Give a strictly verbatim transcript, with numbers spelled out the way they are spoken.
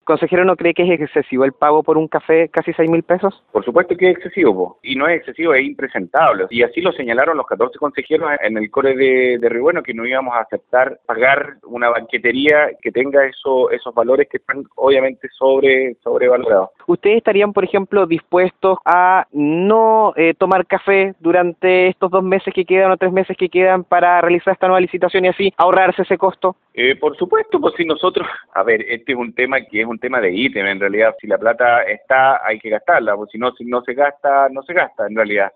¿Consejero no cree que es excesivo el pago por un café casi seis mil pesos? Por supuesto que es excesivo, po. Y no es excesivo, es impresentable. Y así lo señalaron los catorce consejeros en el core de, de Río Bueno, que no íbamos a aceptar pagar una banquetería que tenga eso, esos valores que están obviamente sobre sobrevalorados. ¿Ustedes estarían, por ejemplo, dispuestos a no eh, tomar café durante estos dos meses que quedan o tres meses que quedan para realizar esta nueva licitación y así ahorrarse ese costo? Eh, por supuesto, pues si nosotros, a ver, este es un tema que es un tema de ítem, en realidad, si la plata está, hay que gastarla, pues si no, si no se gasta, no se gasta, en realidad.